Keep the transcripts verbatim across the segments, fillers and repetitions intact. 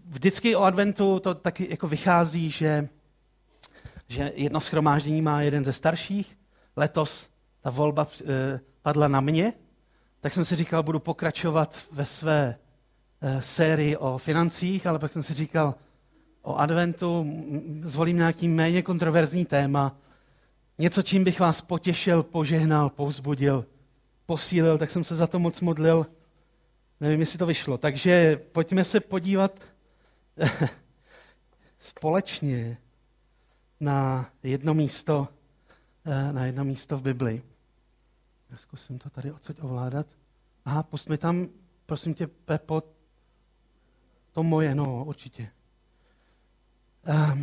vždycky o adventu to taky jako vychází, že, že jedno shromáždění má jeden ze starších. Letos ta volba e, padla na mě, tak jsem si říkal, budu pokračovat ve své e, sérii o financích, ale pak jsem si říkal, o adventu zvolím nějaký méně kontroverzní téma, něco, čím bych vás potěšil, požehnal, povzbudil, posílil, tak jsem se za to moc modlil. Nevím, jestli to vyšlo. Takže pojďme se podívat společně na jedno místo, na jedno místo v Biblii. Já zkusím to tady odsud ovládat. Aha, pust mi tam, prosím tě, Pepo, to moje, no, určitě. Um,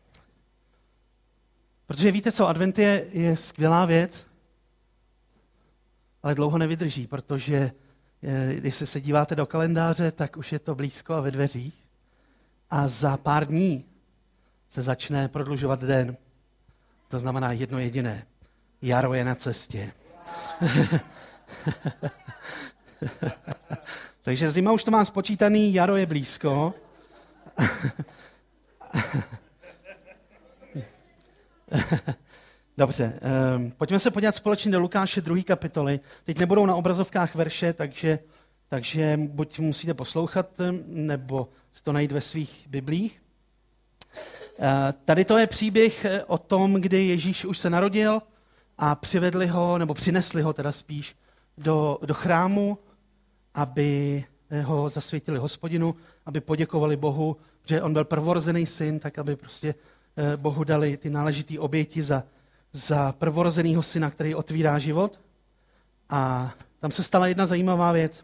protože víte co, advent je, je skvělá věc, ale dlouho nevydrží, protože je, když se díváte do kalendáře, tak už je to blízko a ve dveřích. A za pár dní se začne prodlužovat den. To znamená jedno jediné. Jaro je na cestě. Takže zima už to má spočítaný, jaro je blízko. Dobře, um, pojďme se podívat společně do Lukáše druhé kapitoly. Teď nebudou na obrazovkách verše, takže, takže buď musíte poslouchat, nebo si to najít ve svých biblích. Uh, tady to je příběh o tom, kdy Ježíš už se narodil a přivedli ho, nebo přinesli ho teda spíš, do, do chrámu, aby ho zasvětili Hospodinu, aby poděkovali Bohu, že on byl prvorozený syn, tak aby prostě Bohu dali ty náležitý oběti za, za prvorozenýho syna, který otvírá život. A tam se stala jedna zajímavá věc.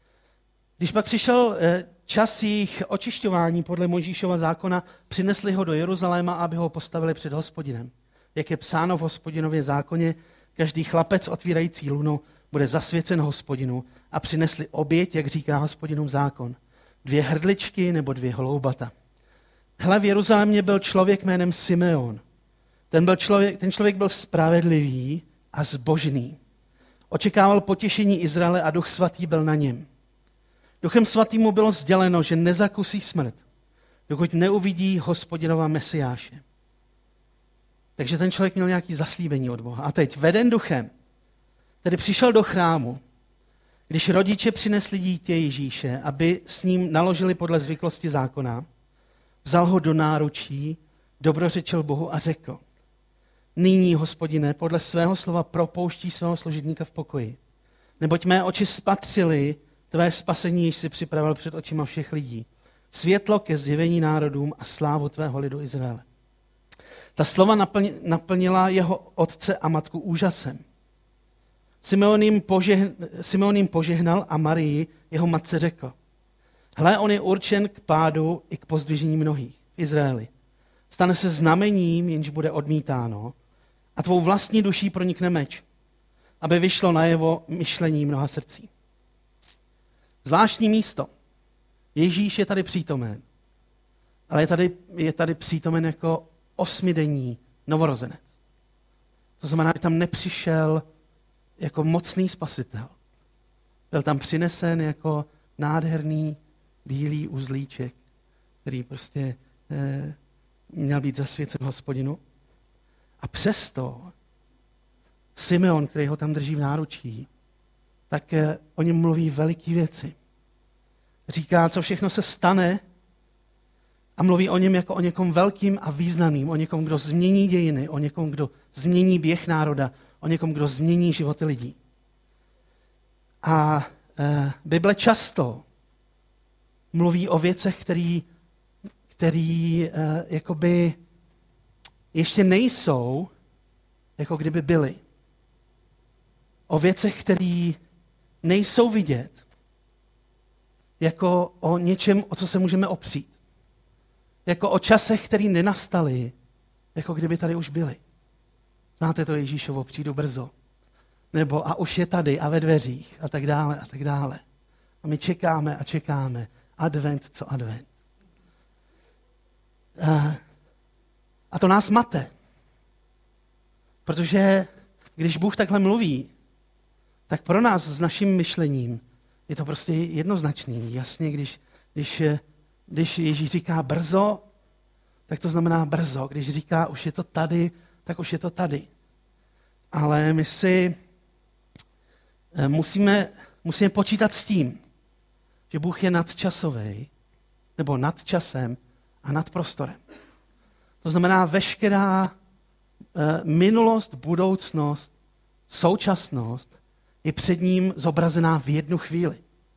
Když pak přišel čas jejich očišťování podle Mojžíšova zákona, přinesli ho do Jeruzaléma, aby ho postavili před Hospodinem. Jak je psáno v Hospodinově zákoně, každý chlapec otvírající lunu bude zasvěcen Hospodinu a přinesli oběť, jak říká Hospodinův zákon. Dvě hrdličky nebo dvě holoubata. Hle, v Jeruzalémě byl člověk jménem Simeon. Ten, byl člověk, ten člověk byl spravedlivý a zbožný. Očekával potěšení Izraele a Duch svatý byl na něm. Duchem svatým mu bylo sděleno, že nezakusí smrt, dokud neuvidí Hospodinova Mesiáše. Takže ten člověk měl nějaké zaslíbení od Boha. A teď veden duchem, tedy přišel do chrámu, když rodiče přinesli dítě Ježíše, aby s ním naložili podle zvyklosti zákona, vzal ho do náručí, dobrořečil Bohu a řekl: Nyní, Hospodine, podle svého slova propouští svého služebníka v pokoji. Neboť mé oči spatřily tvé spasení, již si připravil před očima všech lidí. Světlo ke zjevení národům a slávu tvého lidu Izraele. Ta slova naplnila jeho otce a matku úžasem. Simeon jim, požehn, Simeon jim požehnal a Marii, jeho matce, řekl: Hle, on je určen k pádu i k pozdvižení mnohých v Izraeli. Stane se znamením, jenž bude odmítáno, a tvou vlastní duší pronikne meč, aby vyšlo najevo myšlení mnoha srdcí. Zvláštní místo. Ježíš je tady přítomen, ale je tady, je tady přítomen jako osmidenní novorozenec. To znamená, že tam nepřišel jako mocný spasitel. Byl tam přinesen jako nádherný bílý uzlíček, který prostě eh, měl být zasvěcen Hospodinu. A přesto Simeon, který ho tam drží v náručí, tak eh, o něm mluví veliký věci. Říká, co všechno se stane, a mluví o něm jako o někom velkým a významným, o někom, kdo změní dějiny, o někom, kdo změní běh národa, o někom, kdo změní životy lidí. A e, Bible často mluví o věcech, který, který e, jakoby ještě nejsou, jako kdyby byly. O věcech, které nejsou vidět, jako o něčem, o co se můžeme opřít. Jako o časech, které nenastaly, jako kdyby tady už byly. Znáte to Ježíšovo, přijdu brzo. Nebo a už je tady a ve dveřích a tak dále a tak dále. A my čekáme a čekáme. Advent, co advent. A to nás mate. Protože když Bůh takhle mluví, tak pro nás s naším myšlením je to prostě jednoznačný. Jasně, když, když když Ježíš říká brzo, tak to znamená brzo. Když říká, už je to tady, tak už je to tady. Ale my si musíme, musíme počítat s tím, že Bůh je nadčasový, nebo nad časem a nad prostorem. To znamená veškerá e, minulost, budoucnost, současnost je před ním zobrazená v jednu chvíli.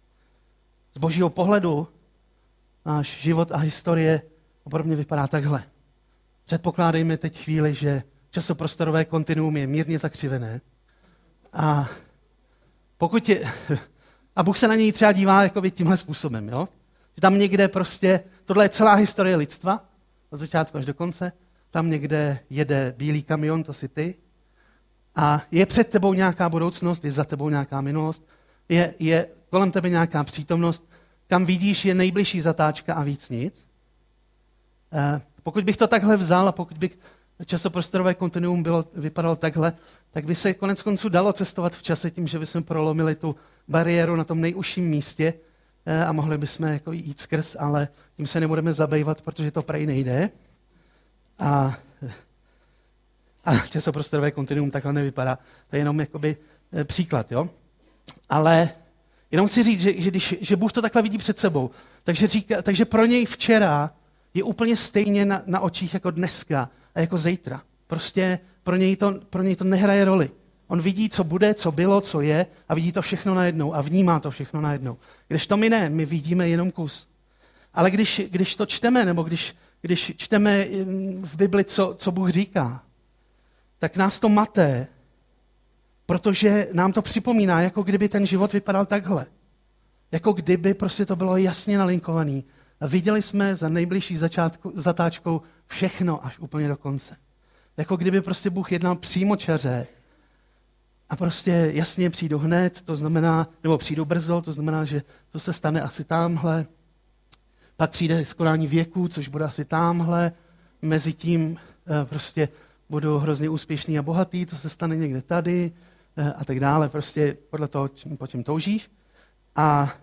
Z božího pohledu náš život a historie opravdu vypadá takhle. Předpokládejme teď chvíli, že časoprostorové kontinuum je mírně zakřivené a pokud je, a Bůh se na něj třeba dívá jakoby tímhle způsobem, jo? Že tam někde prostě, tohle je celá historie lidstva, od začátku až do konce, tam někde jede bílý kamion, to jsi ty, a je před tebou nějaká budoucnost, je za tebou nějaká minulost, je, je kolem tebe nějaká přítomnost, kam vidíš, je nejbližší zatáčka a víc nic. Eh, pokud bych to takhle vzal a pokud bych časoprostorové kontinuum bylo, vypadalo takhle, tak by se konec konců dalo cestovat v čase tím, že bychom prolomili tu bariéru na tom nejužším místě eh, a mohli bychom jako jít skrz, ale tím se nebudeme zabývat, protože to prej nejde. A, a časoprostorové kontinuum takhle nevypadá. To je jenom jakoby eh, příklad, jo. Ale jenom chci říct, že, že, když, že Bůh to takhle vidí před sebou, takže, říká, takže pro něj včera je úplně stejně na, na očích jako dneska a jako zítra. Prostě pro něj, to, pro něj to nehraje roli. On vidí, co bude, co bylo, co je a vidí to všechno najednou a vnímá to všechno najednou. Když to my ne, my vidíme jenom kus. Ale když, když to čteme, nebo když, když čteme v Bibli, co, co Bůh říká, tak nás to maté, protože nám to připomíná, jako kdyby ten život vypadal takhle. Jako kdyby prostě to bylo jasně nalinkovaný. A viděli jsme za nejbližší začátku, zatáčkou všechno až úplně do konce. Jako kdyby prostě Bůh jednal přímočaře a prostě jasně přijdu hned, to znamená, nebo přijdu brzo, to znamená, že to se stane asi támhle. Pak přijde skonání věku, což bude asi támhle. Mezitím prostě budu hrozně úspěšný a bohatý, to se stane někde tady a tak dále. Prostě podle toho, po čem toužíš. A,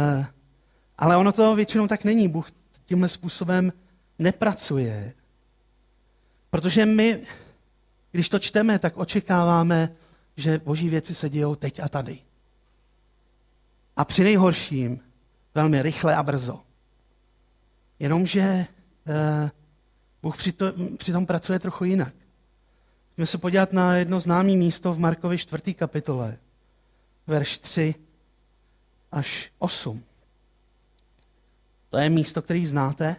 ale ono to většinou tak není. Bůh tímhle způsobem nepracuje. Protože my, když to čteme, tak očekáváme, že boží věci se dějou teď a tady. A při nejhorším velmi rychle a brzo. Jenomže eh, Bůh přitom, přitom pracuje trochu jinak. Můžeme se podívat na jedno známé místo v Markovi čtvrté kapitole, verš tři až osm. To je místo, který znáte,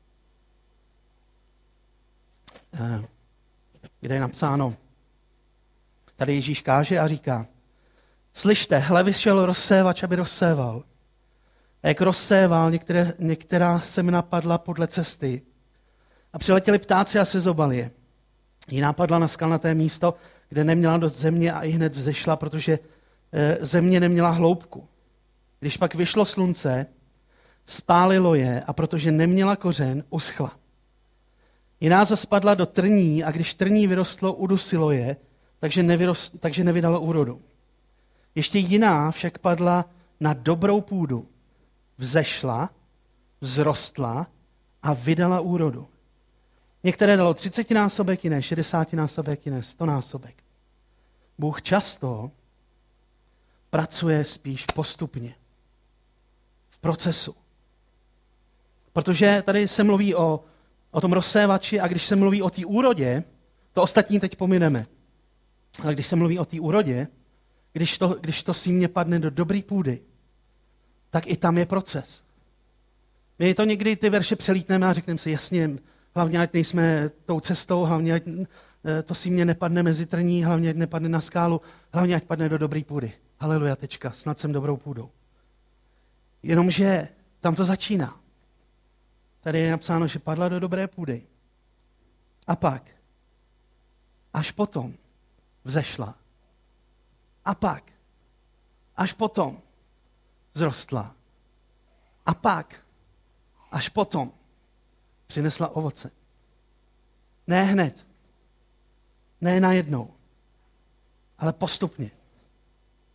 eh, kde je napsáno. Tady Ježíš káže a říká, slyšte, hle, vyšel rozsévač, aby rozséval. A jak rozséval, některé, některá semena padla podle cesty. A přiletěli ptáci a sezobali je. Jiná padla na skalnaté místo, kde neměla dost země a i hned vzešla, protože e, země neměla hloubku. Když pak vyšlo slunce, spálilo je a protože neměla kořen, uschla. Jiná zas padla do trní a když trní vyrostlo, udusilo je, takže, nevyrost, takže nevydalo úrodu. Ještě jiná však padla na dobrou půdu. Vzešla, vzrostla a vydala úrodu. Některé dalo třicetinásobek, jiné šedesátinásobek, jiné stonásobek. Bůh často pracuje spíš postupně. V procesu. Protože tady se mluví o, o tom rozsévači a když se mluví o té úrodě, to ostatní teď pomineme. Ale když se mluví o té úrodě, když to, když to símě padne do dobré půdy, tak i tam je proces. My to někdy ty verše přelítneme a řekneme si, jasně, hlavně ať nejsme tou cestou, hlavně ať to símě nepadne mezi trní, hlavně ať nepadne na skálu, hlavně ať padne do dobré půdy. Haleluja, tečka, snad jsem dobrou půdou. Jenomže tam to začíná. Tady je napsáno, že padla do dobré půdy. A pak, až potom, vzešla. A pak, až potom, vzrostla. A pak, až potom, přinesla ovoce. Ne hned, ne najednou, ale postupně.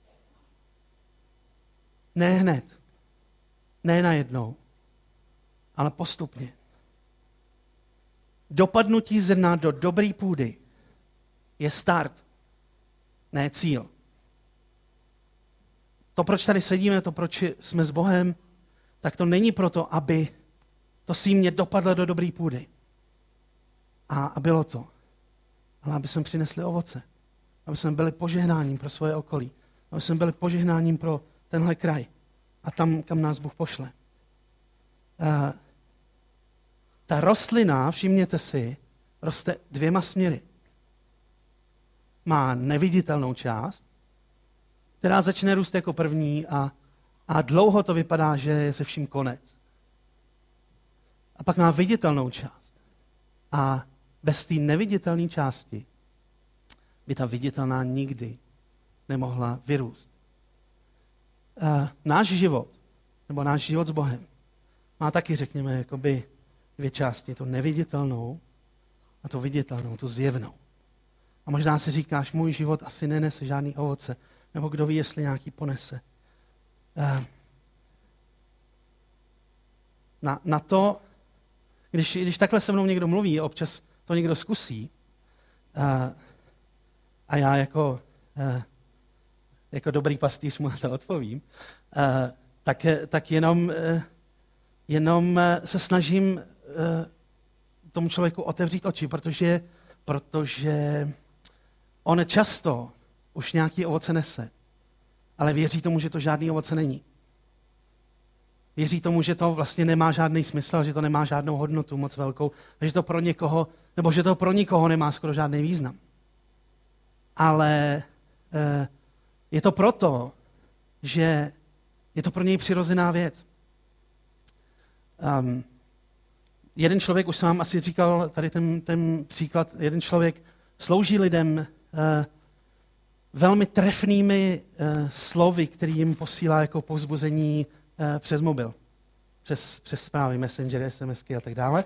Ne hned, ne najednou, ale postupně. Dopadnutí zrna do dobré půdy je start, ne cíl. To, proč tady sedíme, to, proč jsme s Bohem, tak to není proto, aby to símě dopadlo do dobré půdy. A, a bylo to. Ale aby jsme přinesli ovoce. Aby jsme byli požehnáním pro svoje okolí. Aby jsme byli požehnáním pro tenhle kraj. A tam, kam nás Bůh pošle. Uh, ta rostlina, všimněte si, roste dvěma směry. Má neviditelnou část, která začne růst jako první a, a dlouho to vypadá, že je se vším konec. A pak má viditelnou část. A bez té neviditelné části by ta viditelná nikdy nemohla vyrůst. Uh, náš život, nebo náš život s Bohem, má taky, řekněme, jakoby dvě části. Tu neviditelnou a tu viditelnou, tu zjevnou. A možná si říkáš, můj život asi nenese žádný ovoce, nebo kdo ví, jestli nějaký ponese. Uh, na, na to, když, když takhle se mnou někdo mluví, občas to někdo zkusí, uh, a já jako, uh, jako dobrý pastýř mu na to odpovím, uh, tak, tak jenom, uh, jenom uh, se snažím uh, tomu člověku otevřít oči, protože, protože on často už nějaký ovoce nese, ale věří tomu, že to žádný ovoce není. Věří tomu, že to vlastně nemá žádný smysl, že to nemá žádnou hodnotu moc velkou, že to pro někoho, nebo že to pro nikoho nemá skoro žádný význam. Ale e, je to proto, že je to pro něj přirozená věc. Um, jeden člověk, už jsem vám asi říkal tady ten, ten příklad, jeden člověk slouží lidem e, velmi trefnými e, slovy, který jim posílá jako povzbuzení e, přes mobil, přes, přes zprávy, messengery, SMSky a tak dále.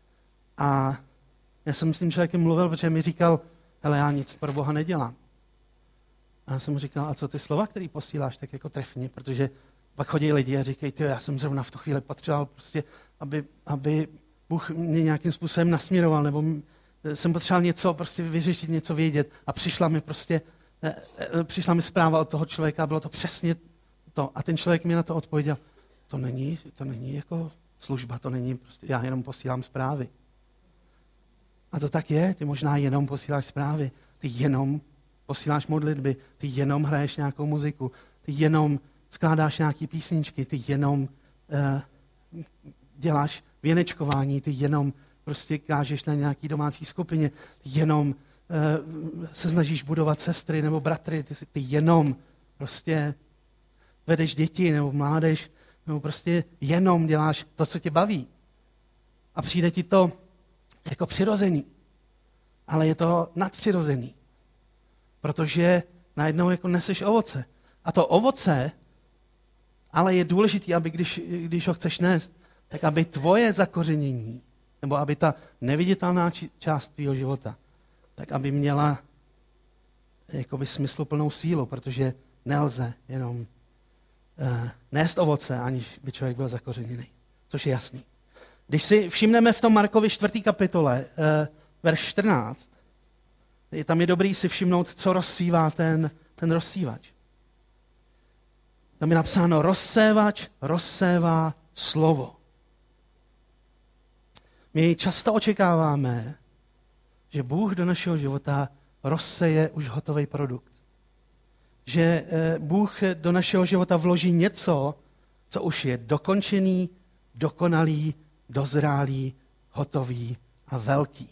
A já jsem s tím člověkem mluvil, protože mi říkal, hele, já nic pro Boha nedělám. A já jsem mu říkal, a co ty slova, který posíláš, tak jako trefně, protože pak chodí lidi a říkají, ty, já jsem zrovna v tu chvíli potřeboval prostě, aby, aby Bůh mě nějakým způsobem nasměroval, nebo jsem potřeboval něco prostě vyřešit, něco vědět a přišla mi prostě, přišla mi zpráva od toho člověka a bylo to přesně to. A ten člověk mi na to odpověděl, to není, to není jako služba, to není prostě, já jenom posílám zprávy. A to tak je, ty možná jenom posíláš zprávy, ty jenom posíláš modlitby, ty jenom hraješ nějakou muziku, ty jenom skládáš nějaký písničky, ty jenom uh, děláš věnečkování, ty jenom prostě kážeš na nějaký domácí skupině, ty jenom uh, se snažíš budovat sestry nebo bratry, ty, ty jenom prostě vedeš děti nebo mládež, nebo prostě jenom děláš to, co tě baví. A přijde ti to jako přirozený. Ale je to nadpřirozený. Protože najednou jako neseš ovoce. A to ovoce, ale je důležité, aby když, když ho chceš nést, tak aby tvoje zakořenění, nebo aby ta neviditelná část tvýho života, tak aby měla jakoby smysluplnou sílu, protože nelze jenom uh, nést ovoce, aniž by člověk byl zakořeněný. Což je jasný. Když si všimneme v tom Markovi čtvrté kapitole, uh, verš čtrnáct, je tam je dobrý si všimnout, co rozsívá ten, ten rozsívač. Tam je napsáno, rozsévač rozsévá slovo. My často očekáváme, že Bůh do našeho života rozseje už hotový produkt. Že Bůh do našeho života vloží něco, co už je dokončený, dokonalý, dozrálý, hotový a velký.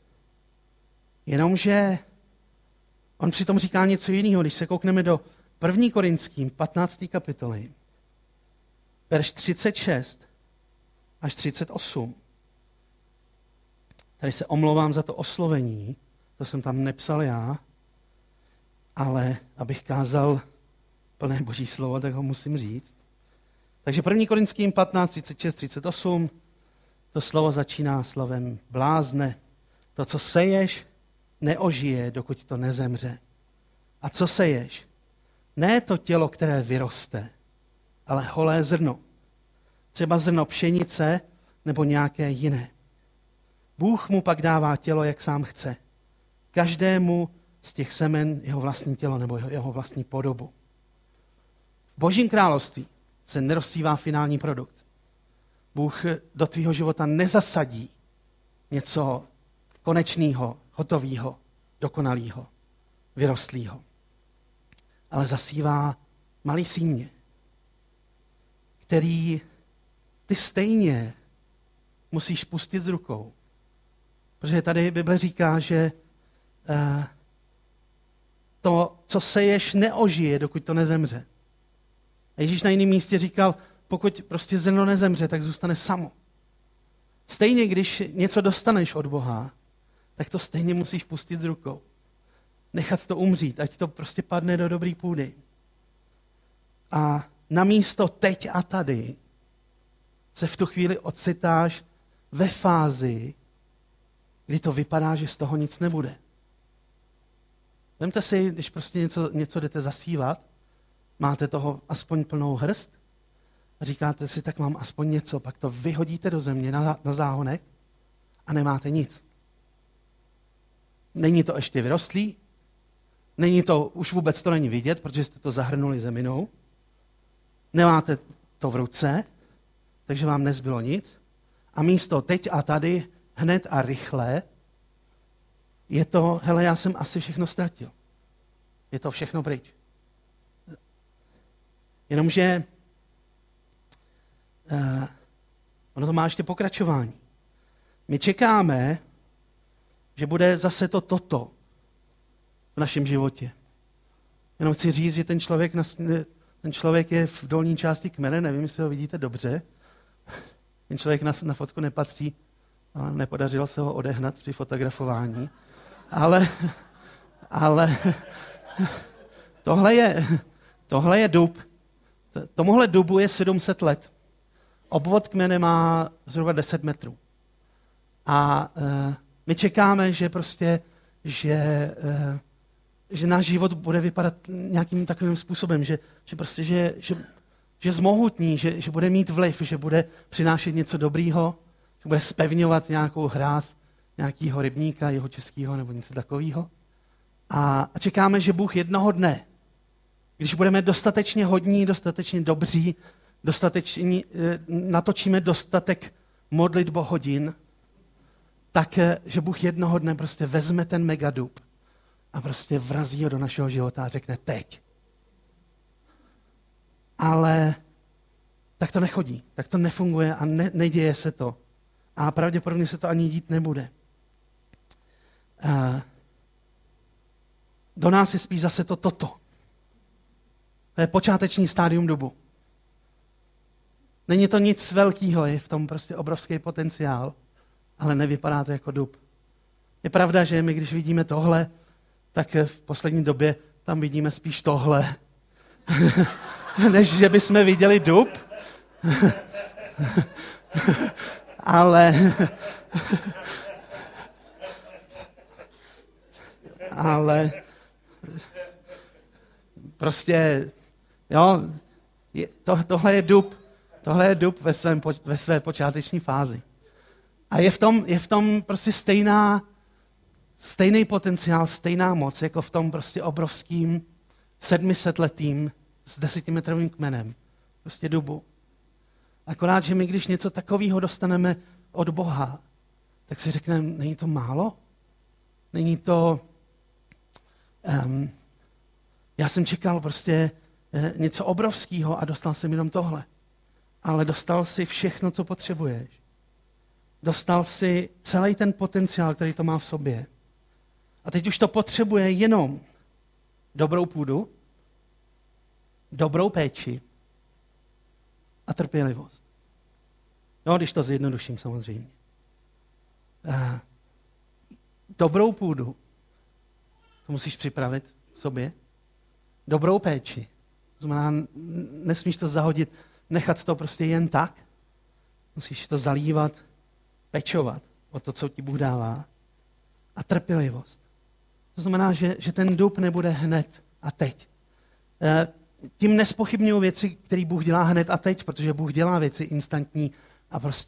Jenomže on přitom říká něco jiného. Když se koukneme do první Korinským patnácté kapitoly, verš třicet šest až třicet osm. Tady se omlouvám za to oslovení, to jsem tam nepsal já, ale abych kázal plné boží slovo, tak ho musím říct. Takže první Korinským patnáct, třicet šest, třicet osm, to slovo začíná slovem blázne. To, co seješ, neožije, dokud to nezemře. A co seješ? Ne to tělo, které vyroste, ale holé zrno. Třeba zrno pšenice nebo nějaké jiné. Bůh mu pak dává tělo, jak sám chce. Každému z těch semen jeho vlastní tělo nebo jeho, jeho vlastní podobu. V Božím království se nerozsívá finální produkt. Bůh do tvýho života nezasadí něco konečného, hotového, dokonalého, vyrostlého. Ale zasívá malý símě, který ty stejně musíš pustit z rukou. Protože tady Bible říká, že uh, to, co seješ, neožije, dokud to nezemře. A Ježíš na jiném místě říkal, pokud prostě zrno nezemře, tak zůstane samo. Stejně, když něco dostaneš od Boha, tak to stejně musíš pustit z rukou. Nechat to umřít, ať to prostě padne do dobrý půdy. A namísto teď a tady se v tu chvíli ocitáš ve fázi, kdy to vypadá, že z toho nic nebude. Vemte si, když prostě něco, něco jdete zasívat, máte toho aspoň plnou hrst a říkáte si, tak mám aspoň něco, pak to vyhodíte do země na, na záhonek a nemáte nic. Není to ještě vyrostlý, není to, už vůbec to není vidět, protože jste to zahrnuli zeminou, nemáte to v ruce, takže vám nezbylo nic a místo teď a tady hned a rychle je to, hele, já jsem asi všechno ztratil. Je to všechno pryč. Jenomže uh, ono to má ještě pokračování. My čekáme, že bude zase to toto v našem životě. Jenom chci říct, že ten člověk, ten člověk je v dolní části kmene, nevím, jestli ho vidíte dobře. Ten člověk na, na fotku nepatří, ale nepodařilo se ho odehnat při fotografování. Ale, ale tohle je, tohle je dub. Tomuhle dubu je sedm set let. Obvod kmene má zhruba deset metrů. A uh, my čekáme, že prostě, že, uh, že náš život bude vypadat nějakým takovým způsobem, že, že prostě, že, že, že zmohutní, že, že bude mít vliv, že bude přinášet něco dobrýho, že bude spevňovat nějakou hráz nějakého rybníka, jeho českého nebo něco takového. A, a čekáme, že Bůh jednoho dne, když budeme dostatečně hodní, dostatečně dobří, dostatečně, natočíme dostatek modlitbo hodin, tak, že Bůh jednoho dne prostě vezme ten megadub a prostě vrazí ho do našeho života a řekne teď. Ale tak to nechodí, tak to nefunguje a ne, neděje se to. A pravděpodobně se to ani dít nebude. Uh, do nás je spíš zase to toto. To je počáteční stádium dubu. Není to nic velkého, je v tom prostě obrovský potenciál, ale nevypadá to jako dub. Je pravda, že my, když vidíme tohle, tak v poslední době tam vidíme spíš tohle, než že bychom viděli dub. ale ale prostě, jo, je, to, tohle je dub, tohle je dub ve, svém, ve své počáteční fázi. A je v tom, je v tom prostě stejná, stejný potenciál, stejná moc, jako v tom prostě obrovským sedmisetletým s desetimetrovým kmenem. Prostě dubu. Akorát, že my, když něco takového dostaneme od Boha, tak si řekneme, není to málo? Není to... Um, já jsem čekal prostě eh, něco obrovského a dostal jsem jenom tohle. Ale dostal si všechno, co potřebuješ. Dostal si celý ten potenciál, který to má v sobě. A teď už to potřebuje jenom dobrou půdu, dobrou péči a trpělivost. No, když to zjednoduším samozřejmě. A dobrou půdu, to musíš připravit v sobě. Dobrou péči, to znamená, nesmíš to zahodit, nechat to prostě jen tak. Musíš to zalívat, pečovat o to, co ti Bůh dává. A trpělivost. To znamená, že, že ten dub nebude hned a teď. E, tím nespochybňuji věci, které Bůh dělá hned a teď, protože Bůh dělá věci instantní a prostě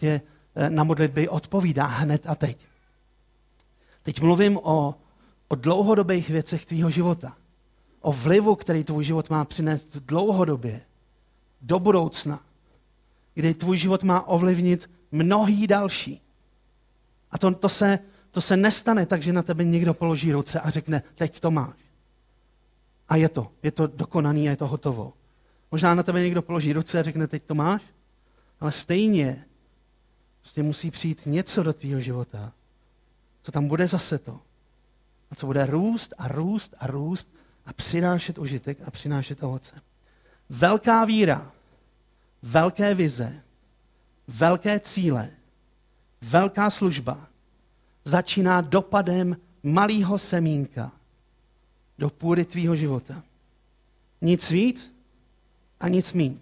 na modlitby odpovídá hned a teď. Teď mluvím o, o dlouhodobých věcech tvýho života. O vlivu, který tvůj život má přinést dlouhodobě, do budoucna, kdy tvůj život má ovlivnit mnohý další. A to, to, se, to se nestane tak, že na tebe někdo položí ruce a řekne, teď to máš. A je to, je to dokonaný a je to hotovo. Možná na tebe někdo položí ruce a řekne, teď to máš, ale stejně prostě musí přijít něco do tvýho života, co tam bude zase to. A co bude růst a růst a růst a přinášet užitek a přinášet ovoce. Velká víra, velké vize, velké cíle, velká služba začíná dopadem malého semínka do půdy tvýho života. Nic víc a nic míň.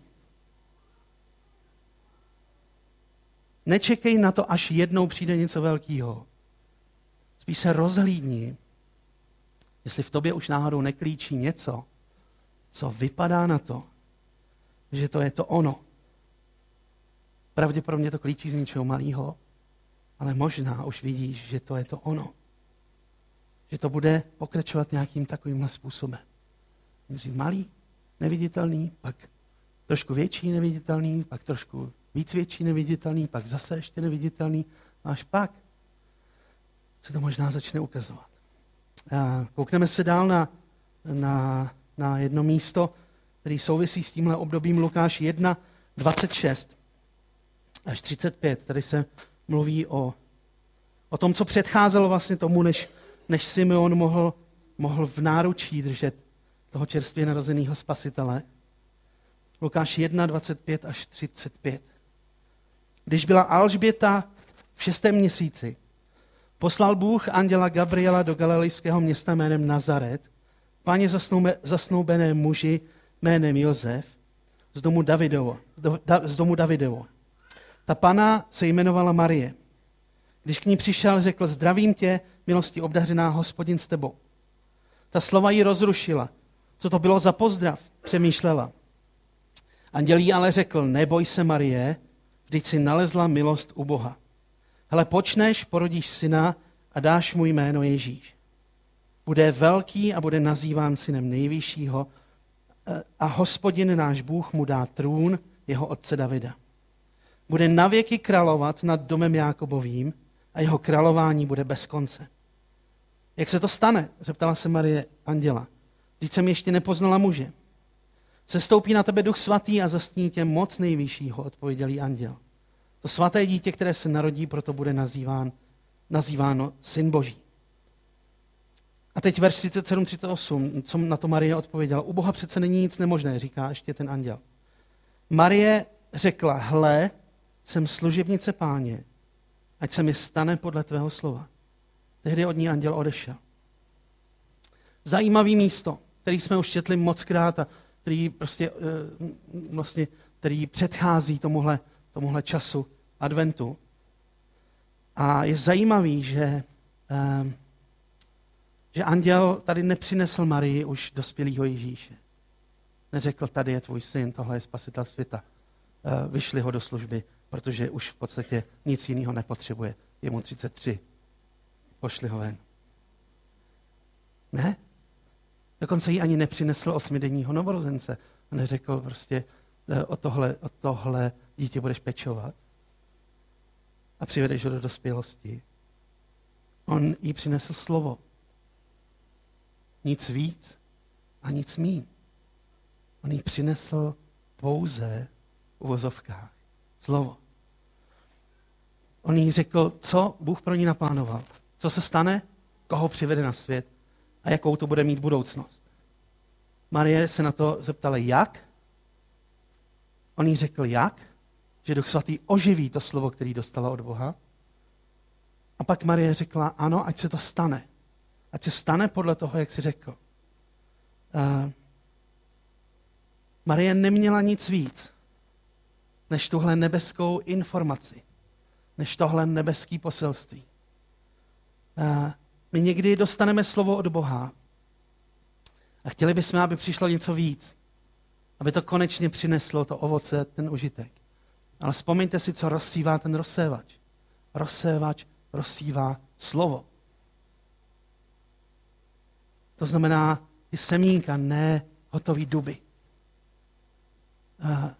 Nečekej na to, až jednou přijde něco velkého. Spíš se rozhlídni, jestli v tobě už náhodou neklíčí něco, co vypadá na to, že to je to ono. Pravděpodobně to klíčí z něčeho malého, ale možná už vidíš, že to je to ono. Že to bude pokračovat nějakým takovýmhle způsobem. Nejdřív malý, neviditelný, pak trošku větší neviditelný, pak trošku víc větší neviditelný, pak zase ještě neviditelný, a až pak se to možná začne ukazovat. A koukneme se dál na, na, na jedno místo, který souvisí s tímhle obdobím Lukáš jedna, dvacet šest až třicet pět. Tady se mluví o, o tom, co předcházelo vlastně tomu, než, než Simeon mohl, mohl v náručí držet toho čerstvě narozeného spasitele. Lukáš jedna, dvacet pět až třicet pět. Když byla Alžběta v šestém měsíci, poslal Bůh anděla Gabriela do galilejského města jménem Nazaret, páně zasnoubené muži jménem Josef z domu Davidovo. Da, z domu Davidovo. Ta pana se jmenovala Marie. Když k ní přišel, řekl, zdravím tě, milosti obdařená, Hospodin s tebou. Ta slova ji rozrušila. Co to bylo za pozdrav? Přemýšlela. Anděl jí ale řekl, neboj se, Marie, vždyť si nalezla milost u Boha. Hele, počneš, porodíš syna a dáš mu jméno Ježíš. Bude velký a bude nazýván synem nejvyššího a Hospodin náš Bůh mu dá trůn jeho otce Davida. Bude navěky královat nad domem Jákobovým a jeho králování bude bez konce. Jak se to stane? Zeptala se Marie anděla. Vždyť jsem ještě nepoznala muže. Sestoupí na tebe Duch svatý a zastní tě moc nejvyššího, odpověděl jí anděl. To svaté dítě, které se narodí, proto bude nazýván, nazýváno Syn Boží. A teď verš třicet sedm třicet osm, co na to Marie odpověděla. U Boha přece není nic nemožné, říká ještě ten anděl. Marie řekla, hle, jsem služebnice Páně, ať se mi stane podle tvého slova. Tehdy od ní anděl odešel. Zajímavý místo, který jsme už četli mockrát a který prostě vlastně, který předchází tomuhle, tomuhle času adventu. A je zajímavý, že, že anděl tady nepřinesl Marii už dospělého Ježíše. Neřekl, tady je tvůj syn, tohle je spasitel světa. Vyšli ho do služby, protože už v podstatě nic jiného nepotřebuje. Je mu třicet tři. Pošli ho ven. Ne? Dokonce jí ani nepřinesl osmidenního novorozence. A neřekl prostě, o tohle, o tohle dítě budeš pečovat. A přivedeš ho do dospělosti. On jí přinesl slovo. Nic víc a nic míň. On jí přinesl pouze v uvozovkách slovo. On jí řekl, co Bůh pro ní naplánoval. Co se stane, koho přivede na svět a jakou to bude mít budoucnost. Marie se na to zeptala, jak? On jí řekl, jak? Že Duch svatý oživí to slovo, který dostala od Boha. A pak Marie řekla, ano, ať se to stane. Ať se stane podle toho, jak jsi řekl. Uh, Marie neměla nic víc, než tuhle nebeskou informaci, než tohle nebeský poselství. Uh, my někdy dostaneme slovo od Boha a chtěli bychom, aby přišlo něco víc, aby to konečně přineslo to ovoce, ten užitek. Ale vzpomeňte si, co rozsívá ten rozsévač. rozsévač rozsívá slovo. To znamená ty semínka, ne hotový duby. Uh,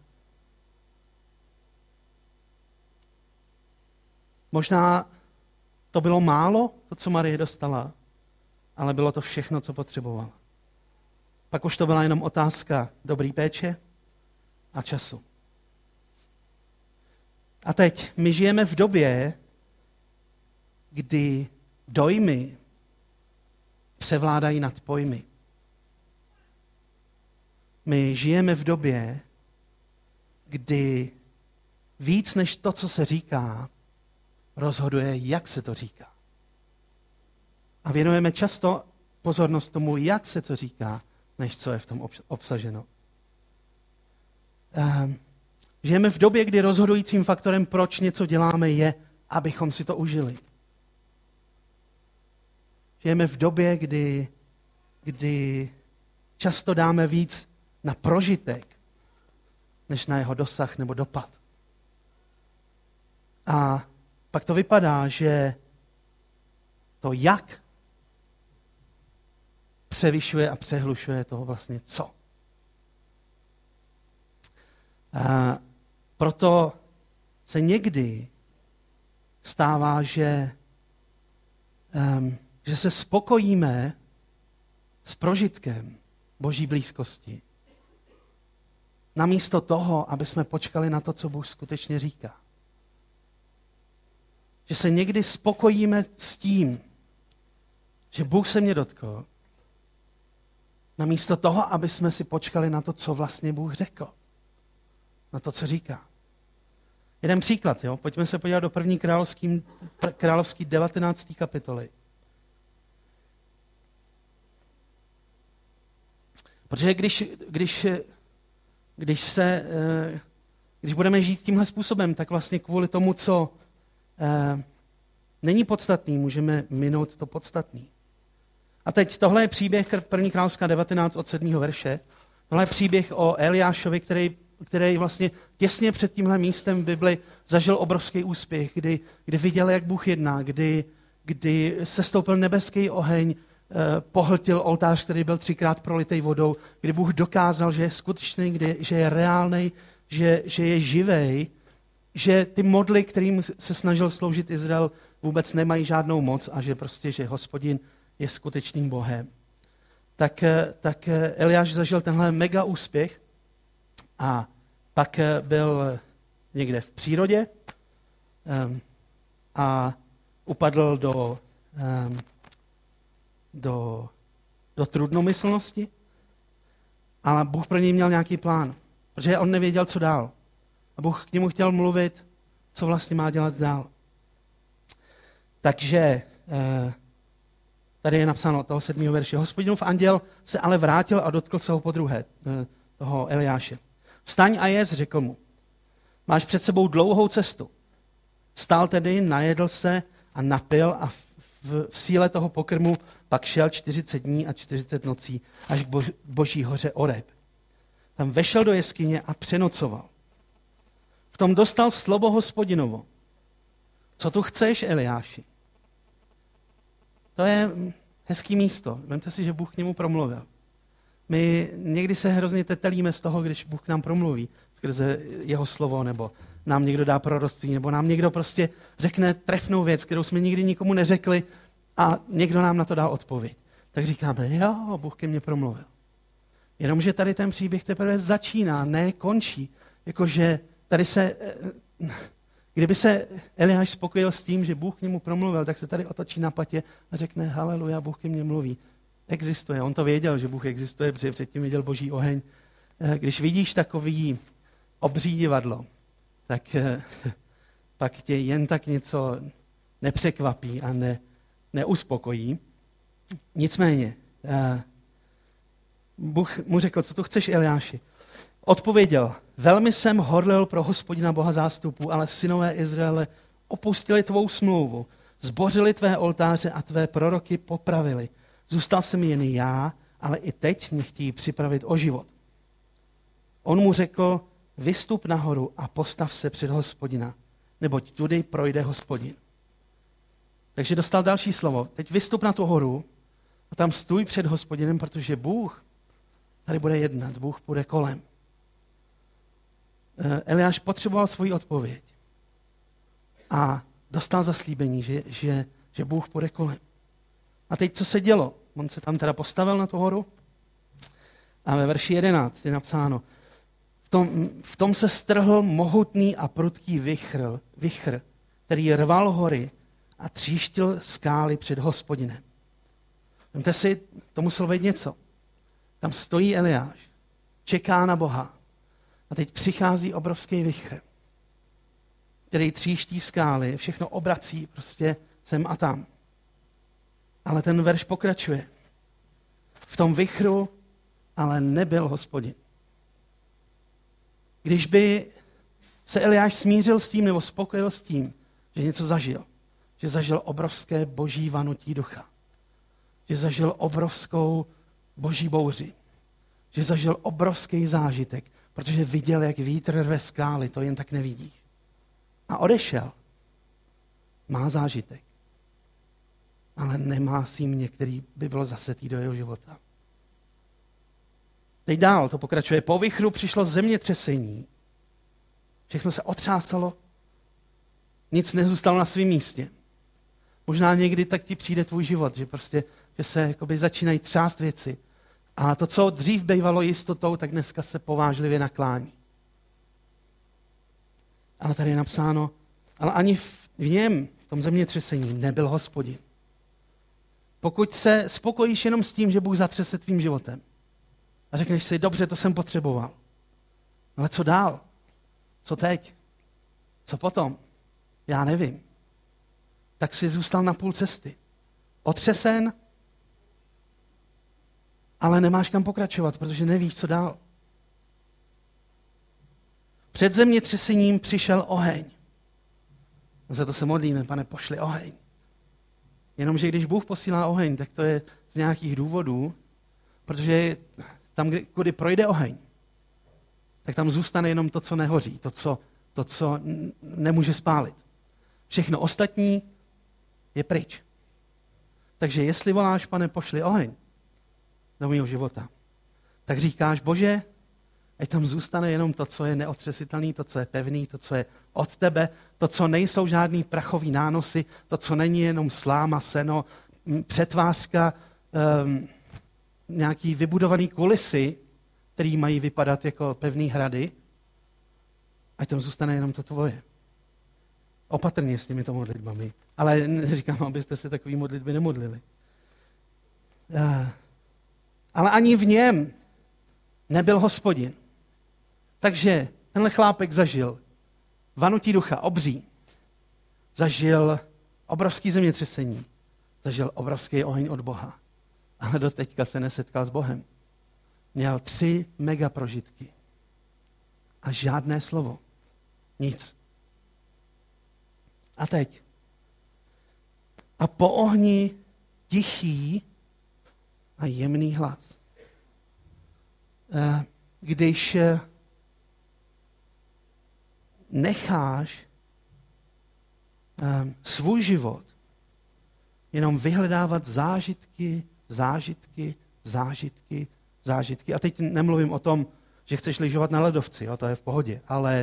možná to bylo málo, to, co Marie dostala, ale bylo to všechno, co potřebovala. Pak už to byla jenom otázka dobrý péče a času. A teď, my žijeme v době, kdy dojmy převládají nad pojmy. My žijeme v době, kdy víc než to, co se říká, rozhoduje, jak se to říká. A věnujeme často pozornost tomu, jak se to říká, než co je v tom obsaženo. Um, žijeme v době, kdy rozhodujícím faktorem, proč něco děláme, je, abychom si to užili. Žijeme v době, kdy, kdy často dáme víc na prožitek, než na jeho dosah nebo dopad. A pak to vypadá, že to jak převyšuje a přehlušuje toho vlastně co. A proto se někdy stává, že, um, že se spokojíme s prožitkem Boží blízkosti. Namísto toho, aby jsme počkali na to, co Bůh skutečně říká. Že se někdy spokojíme s tím, že Bůh se mě dotkl, namísto toho, aby jsme si počkali na to, co vlastně Bůh řekl. Na to, co říká. Jeden příklad, jo? Pojďme se podívat do první královský, královský devatenácté kapitoly. Protože když, když, když, se, když budeme žít tímhle způsobem, tak vlastně kvůli tomu, co není podstatný, můžeme minout to podstatný. A teď tohle je příběh první královská devatenáct od sedmého verše. Tohle je příběh o Eliášovi, který, který vlastně těsně před tímhle místem v Bibli zažil obrovský úspěch, kdy, kdy viděl, jak Bůh jedná, kdy, kdy se stoupil nebeský oheň, eh, pohltil oltář, který byl třikrát prolitej vodou, kdy Bůh dokázal, že je skutečný, kdy, že je reálnej, že, že je živej, že ty modly, kterým se snažil sloužit Izrael, vůbec nemají žádnou moc a že prostě, že Hospodin je skutečným Bohem. Tak, tak Eliáš zažil tenhle mega úspěch a pak byl někde v přírodě um, a upadl do, um, do, do trudnomyslnosti, ale Bůh pro něj měl nějaký plán, protože on nevěděl, co dál. A Bůh k němu chtěl mluvit, co vlastně má dělat dál. Takže uh, tady je napsáno od toho sedmého verše. Hospodinův anděl se ale vrátil a dotkl se ho podruhé, toho Eliáše. Vstaň a jez, řekl mu. Máš před sebou dlouhou cestu. Vstal tedy, najedl se a napil a v, v, v síle toho pokrmu pak šel čtyřicet dní a čtyřicet nocí až k bož, boží hoře Oreb. Tam vešel do jeskyně a přenocoval. V tom dostal slovo Hospodinovo. Co tu chceš, Eliáši? To je hezký místo. Vemte si, že Bůh k němu promluvil. My někdy se hrozně tetelíme z toho, když Bůh k nám promluví skrze jeho slovo, nebo nám někdo dá proroctví, nebo nám někdo prostě řekne trefnou věc, kterou jsme nikdy nikomu neřekli a někdo nám na to dá odpověď. Tak říkáme, jo, Bůh ke mně promluvil. Jenomže tady ten příběh teprve začíná, ne končí. Jakože tady se... Kdyby se Eliáš spokojil s tím, že Bůh k němu promluvil, tak se tady otočí na patě a řekne, haleluja, Bůh ke mně mluví. Existuje. On to věděl, že Bůh existuje, protože předtím viděl boží oheň. Když vidíš takový obří divadlo, tak pak tě jen tak něco nepřekvapí a ne, neuspokojí. Nicméně, Bůh mu řekl, co tu chceš, Eliáši? Odpověděl, velmi jsem horlil pro Hospodina Boha zástupů, ale synové Izraele opustili tvou smlouvu, zbořili tvé oltáře a tvé proroky popravili. Zůstal jsem jen já, ale i teď mě chtějí připravit o život. On mu řekl, vystup nahoru a postav se před Hospodina, neboť tudy projde Hospodin. Takže dostal další slovo. Teď vystup na tu horu a tam stůj před Hospodinem, protože Bůh tady bude jednat, Bůh půjde kolem. Eliáš potřeboval svoji odpověď a dostal zaslíbení, že, že, že Bůh půjde kolem. A teď co se dělo? On se tam teda postavil na tu horu a ve verši jedenáct je napsáno, v tom, v tom se strhl mohutný a prudký vichr, vichr, který rval hory a tříštil skály před Hospodinem. Vemte si, to muselo být něco. Tam stojí Eliáš, čeká na Boha a teď přichází obrovský vichr, který tříští skály, všechno obrací prostě sem a tam. Ale ten verš pokračuje. V tom vichru ale nebyl Hospodin. Když by se Eliáš smířil s tím nebo spokojil s tím, že něco zažil, že zažil obrovské boží vanutí ducha, že zažil obrovskou boží bouři, že zažil obrovský zážitek, protože viděl, jak vítr rve skály, to jen tak nevidíš. A odešel. Má zážitek. Ale nemá símě, který by byl zasetý do jeho života. Teď dál, to pokračuje. Po vichru přišlo zemětřesení. Všechno se otřásalo. Nic nezůstalo na svém místě. Možná někdy tak ti přijde tvůj život, že prostě že se jakoby začínají třást věci. A to, co dřív bývalo jistotou, tak dneska se povážlivě naklání. Ale tady je napsáno, ale ani v, v něm, v tom zemětřesení, nebyl Hospodin. Pokud se spokojíš jenom s tím, že Bůh zatřese tvým životem a řekneš si, dobře, to jsem potřeboval. Ale co dál? Co teď? Co potom? Já nevím. Tak si zůstal na půl cesty. Otřesen, ale nemáš kam pokračovat, protože nevíš, co dál. Před zemětřesením přišel oheň. Za to se modlíme, Pane, pošli oheň. Jenomže když Bůh posílá oheň, tak to je z nějakých důvodů, protože tam, kudy projde oheň, tak tam zůstane jenom to, co nehoří, to, co, to, co nemůže spálit. Všechno ostatní je pryč. Takže jestli voláš, Pane, pošli oheň do mého života, tak říkáš, Bože, ať tam zůstane jenom to, co je neotřesitelné, to, co je pevný, to, co je od tebe, to, co nejsou žádný prachový nánosy, to, co není jenom sláma, seno, přetvářka, um, nějaký vybudovaný kulisy, který mají vypadat jako pevný hrady, ať tam zůstane jenom to tvoje. Opatrně s těmito modlitbami. Ale neříkám, abyste se takový modlitby nemodlili. Uh, ale ani v něm nebyl Hospodin. Takže tenhle chlápek zažil vanutí ducha, obří. Zažil obrovský zemětřesení. Zažil obrovský oheň od Boha. Ale doteďka se nesetkal s Bohem. Měl tři mega prožitky. A žádné slovo. Nic. A teď. A po ohni tichý a jemný hlas. Když necháš svůj život jenom vyhledávat zážitky, zážitky, zážitky, zážitky. A teď nemluvím o tom, že chceš lyžovat na ledovci, jo, to je v pohodě, ale,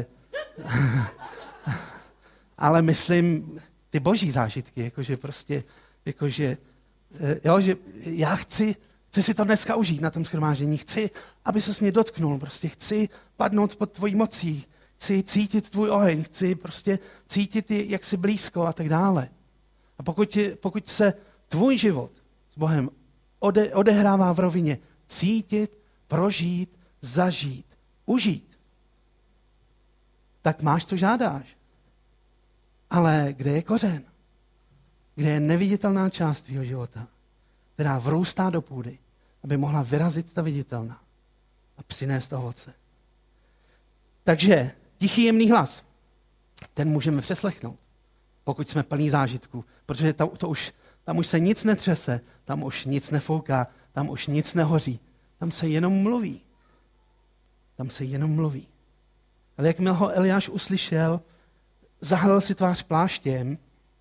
ale myslím ty boží zážitky, jakože prostě, jakože, jo, že já chci, chci si to dneska užít na tom shromáždění, chci, aby ses mě dotknul, prostě chci padnout pod tvojí mocí, chci cítit tvůj oheň, chci prostě cítit, jak jsi blízko a tak dále. A pokud, pokud se tvůj život s Bohem ode, odehrává v rovině cítit, prožít, zažít, užít, tak máš, co žádáš. Ale kde je kořen? Kde je neviditelná část tvýho života, která vrůstá do půdy, aby mohla vyrazit ta viditelná a přinést ovoce. Takže tichý jemný hlas, ten můžeme přeslechnout, pokud jsme plní zážitků, protože to, to už, tam už se nic netřese, tam už nic nefouká, tam už nic nehoří, tam se jenom mluví. Tam se jenom mluví. Ale jakmile ho Eliáš uslyšel, zahalil si tvář pláštěm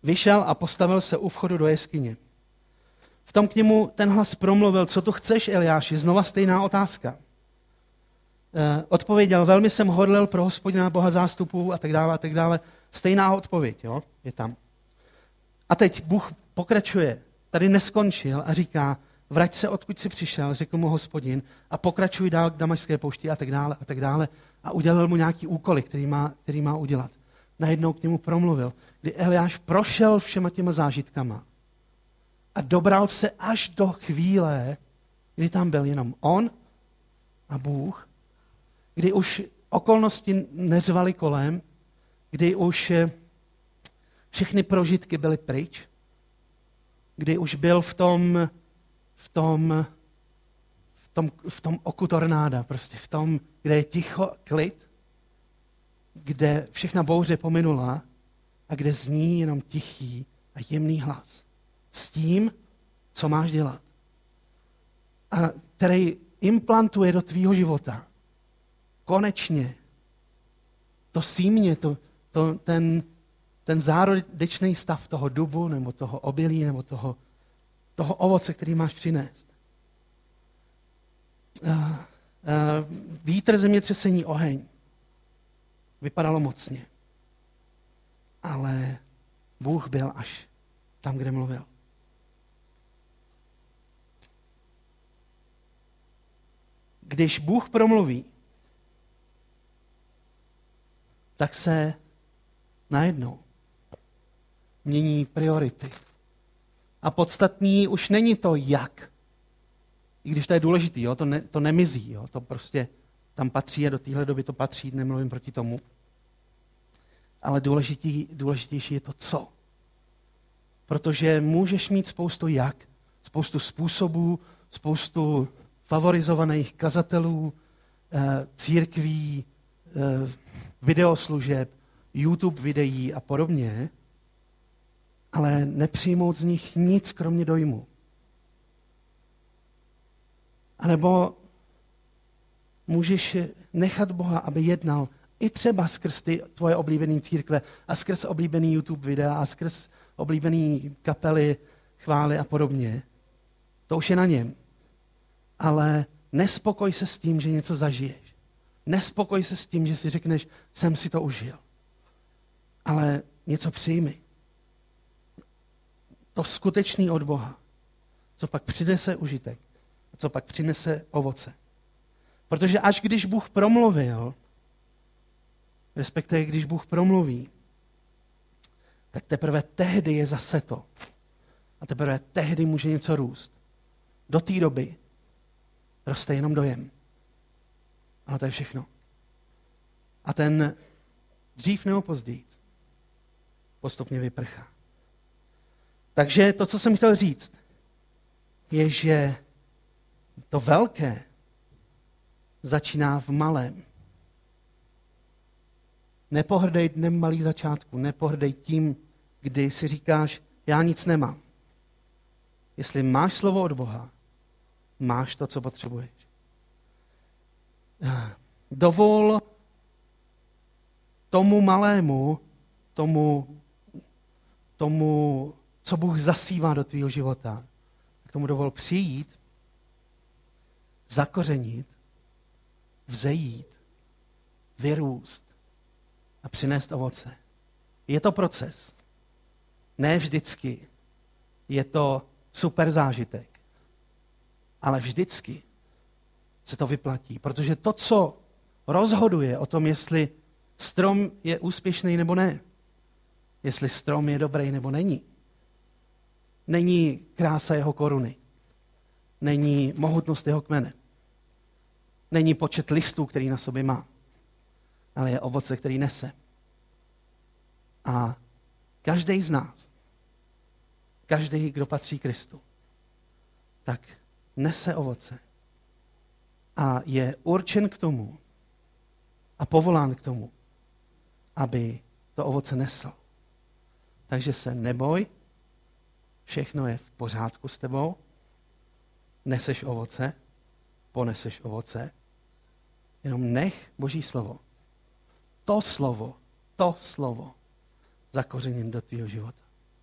vyšel a postavil se u vchodu do jeskyně. V tom k němu ten hlas promluvil, co tu chceš, Eliáši? Znova stejná otázka. E, odpověděl, velmi jsem hodlil pro Hospodina Boha zástupů a tak dále a tak dále. Stejná odpověď, jo, je tam. A teď Bůh pokračuje, tady neskončil a říká, vrať se, odkud jsi přišel, řekl mu Hospodin, a pokračuj dál k Damašské poušti a tak dále a tak dále. A udělal mu nějaký úkoly, který má, který má udělat. Najednou k němu promluvil, kdy Eliáš prošel všema těma zážitkama a dobral se až do chvíle, kdy tam byl jenom on a Bůh, kdy už okolnosti neřvaly kolem, kdy už všechny prožitky byly pryč, kdy už byl v tom, v tom, v tom, v tom oku tornáda, prostě v tom, kde je ticho, klid, kde všechna bouře pominula a kde zní jenom tichý a jemný hlas. S tím, co máš dělat. A který implantuje do tvýho života konečně to símě, to, to, ten, ten zárodečný stav toho dubu, nebo toho obilí, nebo toho, toho ovoce, který máš přinést. Uh, uh, vítr, zemětřesení, oheň. Vypadalo mocně. Ale Bůh byl až tam, kde mluvil. Když Bůh promluví, tak se najednou mění priority. A podstatný už není to jak. I když to je důležitý, jo, to, ne, to nemizí. Jo, to prostě tam patří a do téhle doby to patří, nemluvím proti tomu. Ale důležitý, důležitější je to co. Protože můžeš mít spoustu jak, spoustu způsobů, spoustu favorizovaných kazatelů, církví, videoslužeb, YouTube videí a podobně, ale nepřijmout z nich nic kromě dojmu. A nebo můžeš nechat Boha, aby jednal i třeba skrz ty tvoje oblíbené církve a skrz oblíbený YouTube videa a skrz oblíbený kapely, chvály a podobně. To už je na něm. Ale nespokoj se s tím, že něco zažiješ. Nespokoj se s tím, že si řekneš, jsem si to užil. Ale něco přijmi. To skutečný od Boha, co pak přinese užitek, a co pak přinese ovoce. Protože až když Bůh promluvil, respektive když Bůh promluví, tak teprve tehdy je zase to. A teprve tehdy může něco růst. Do té doby roste jenom dojem. Ale to je všechno. A ten dřív nebo později postupně vyprchá. Takže to, co jsem chtěl říct, je, že to velké začíná v malém. Nepohrdej dnem malých začátků, nepohrdej tím, kdy si říkáš, já nic nemám. Jestli máš slovo od Boha, máš to, co potřebuješ. Dovol tomu malému, tomu, tomu, co Bůh zasívá do tvýho života, k tomu dovol přijít, zakořenit, vzejít, vyrůst a přinést ovoce. Je to proces. Ne vždycky je to super zážitek, ale vždycky se to vyplatí, protože to, co rozhoduje o tom, jestli strom je úspěšný nebo ne, jestli strom je dobrý nebo není, není krása jeho koruny, není mohutnost jeho kmene, není počet listů, který na sobě má, ale je ovoce, který nese. A každý z nás, každý, kdo patří Kristu, tak nese ovoce a je určen k tomu a povolán k tomu, aby to ovoce nesl. Takže se neboj, všechno je v pořádku s tebou, neseš ovoce, poneseš ovoce, jenom nech Boží slovo, to slovo, to slovo zakořeněn do tvýho života.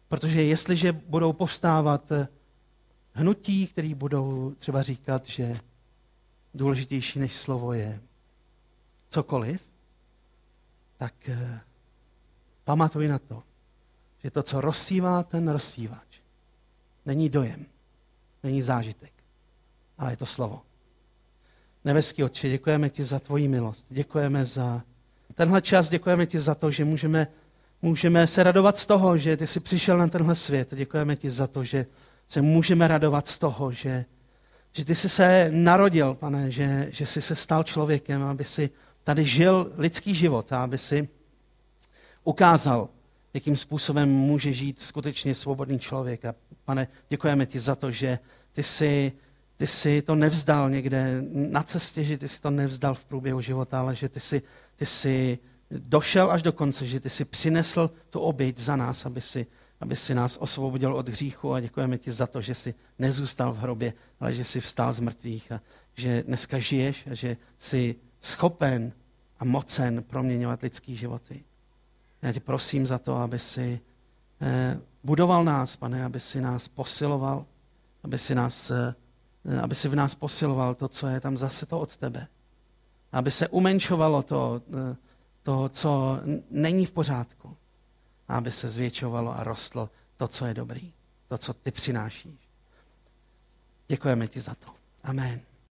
Protože jestliže budou povstávat hnutí, které budou třeba říkat, že důležitější než slovo je cokoliv, tak pamatuj na to, že to, co rozsívá ten rozsívač, není dojem, není zážitek, ale je to slovo. Nebeský Otče, děkujeme ti za tvoji milost, děkujeme za tenhle čas, děkujeme ti za to, že můžeme, můžeme se radovat z toho, že ty jsi přišel na tenhle svět. Děkujeme ti za to, že se můžeme radovat z toho, že, že ty jsi se narodil, Pane, že, že jsi se stal člověkem, aby si tady žil lidský život a aby si ukázal, jakým způsobem může žít skutečně svobodný člověk. A Pane, děkujeme ti za to, že ty jsi, ty jsi to nevzdal někde na cestě, že ty jsi to nevzdal v průběhu života, ale že ty jsi, ty jsi došel až do konce, že ty jsi přinesl tu oběť za nás, aby si, aby si nás osvobodil od hříchu a děkujeme ti za to, že jsi nezůstal v hrobě, ale že jsi vstal z mrtvých a že dneska žiješ a že jsi schopen a mocen proměňovat lidský životy. Já tě prosím za to, aby si eh, budoval nás, Pane, aby si nás posiloval, aby si, nás, eh, aby si v nás posiloval to, co je tam zase to od tebe. Aby se umenšovalo to, eh, to, co není v pořádku. A aby se zvětšovalo a rostlo to, co je dobrý, to, co ty přinášíš. Děkujeme ti za to. Amen.